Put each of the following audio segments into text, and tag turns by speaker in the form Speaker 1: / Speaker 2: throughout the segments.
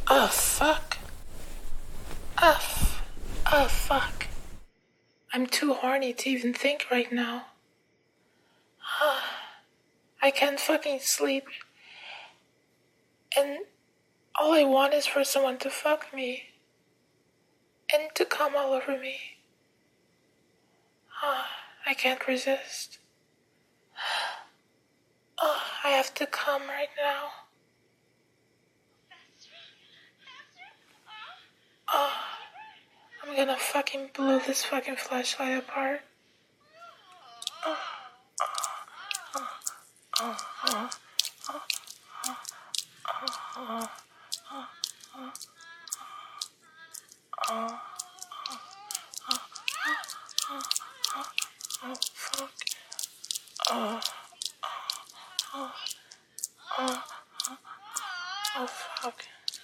Speaker 1: Oh, fuck. Oh, fuck. I'm too horny to even think right now. I can't fucking sleep. And all I want is for someone to fuck me. And to come all over me. I can't resist. I have to come right now. I'm gonna fucking blow this fucking flashlight apart. Oh, fuck. Oh, fuck.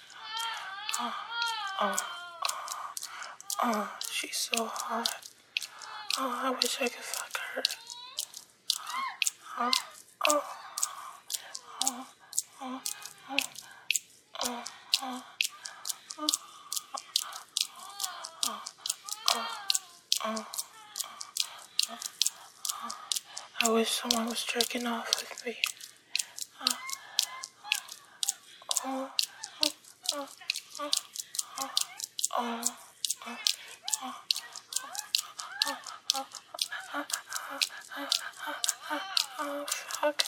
Speaker 1: She's so hot. I wish I could fuck her. I wish someone was jerking off with me. Oh, fuck.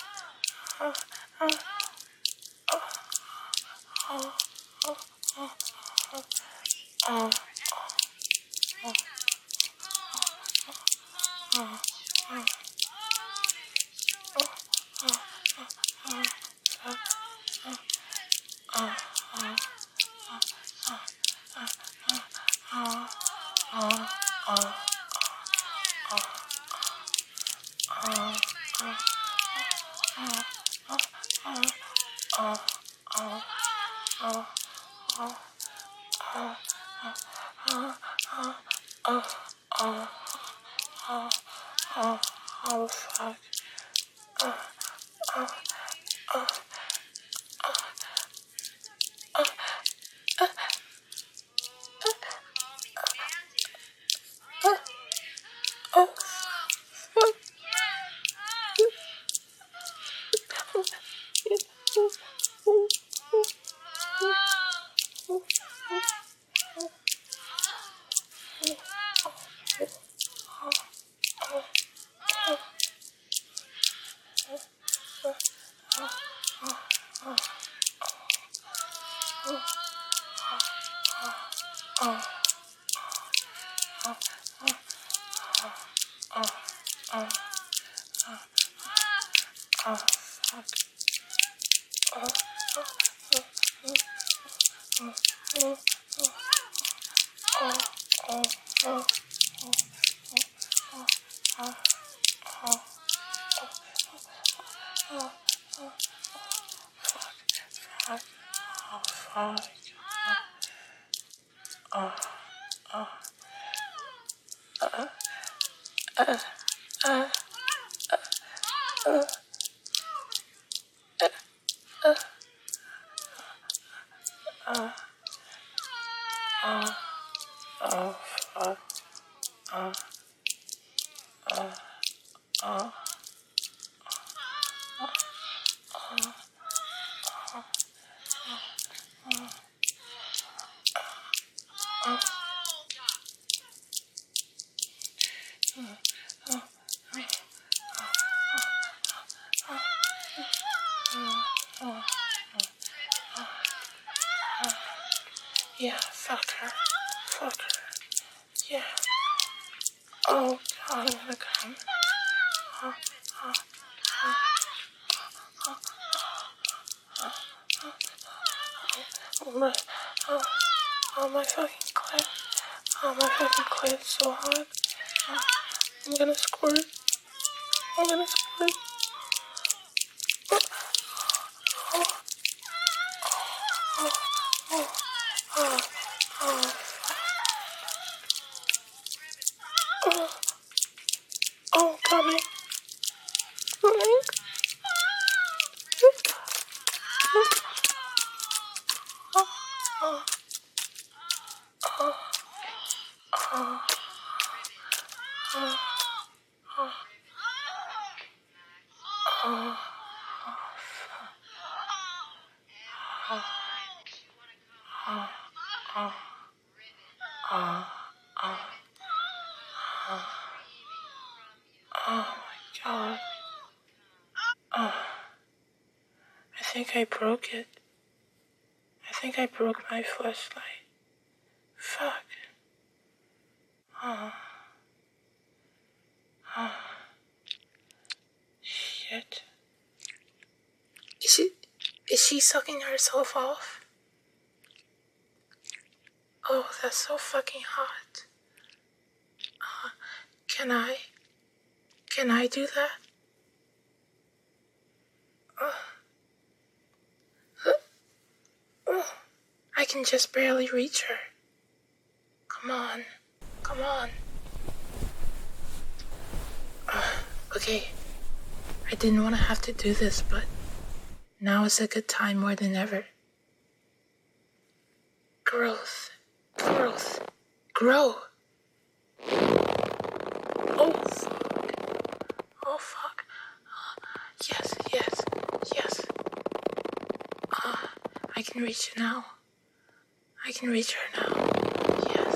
Speaker 1: Oh, fuck. Oh, fuck. Yeah, fuck her. Fuck her. Yeah. Oh, God, I'm gonna come. My fucking clit. My fucking clit's so hot. I'm gonna squirt. I'm gonna squirt. Oh, coming. Oh my god. I think I broke it. I think I broke my flashlight. Fuck. Shit. Is she sucking herself off? Oh, that's so fucking hot. Can I do that? I can just barely reach her. Come on. Come on. Okay. I didn't want to have to do this, but now is a good time more than ever. Growth. Growth. Grow. Oh, fuck. Oh, fuck. Yes, yes, yes. I can reach her now. I can reach her now. Yes.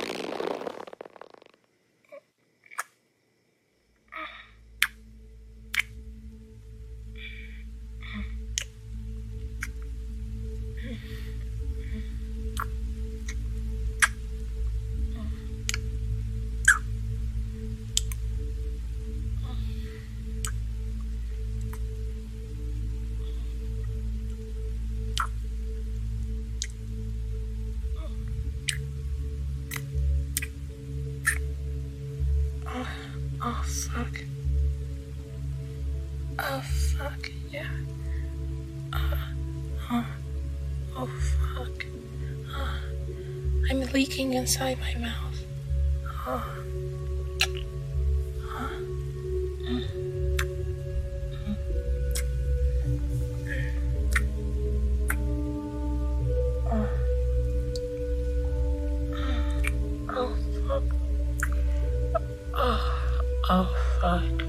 Speaker 1: Oh, fuck. Oh, fuck, yeah. Oh, fuck. I'm leaking inside my mouth. Oh, fuck. Oh, fuck.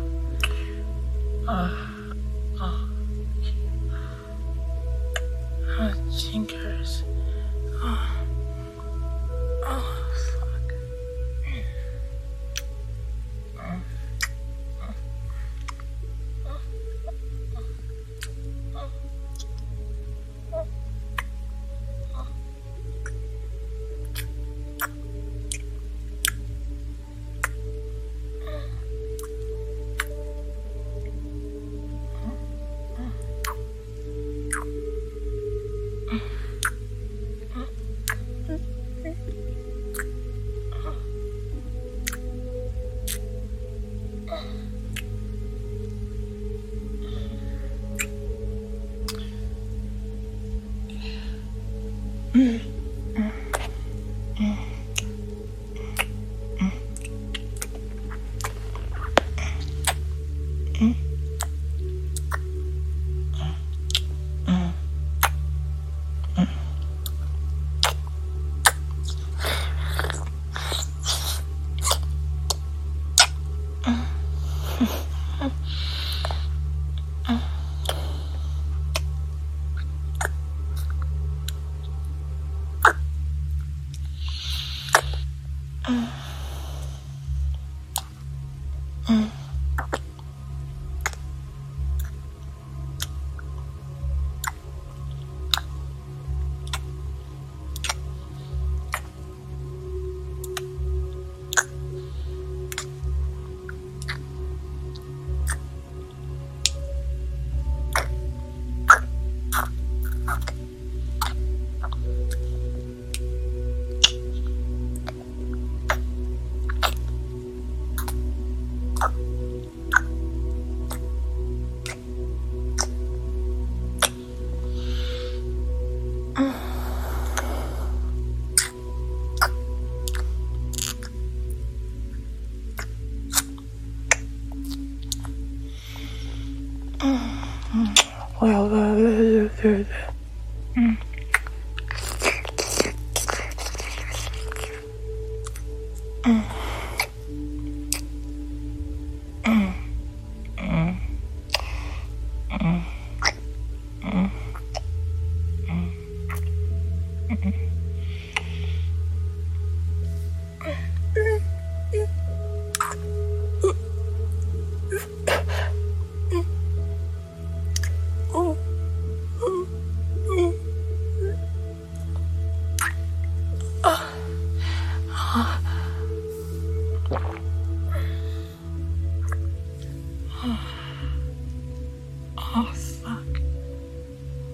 Speaker 1: Jinkers. Oh, fuck.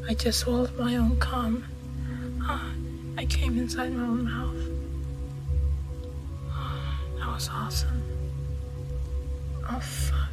Speaker 1: I just swallowed my own cum. I came inside my own mouth. That was awesome. Oh, fuck.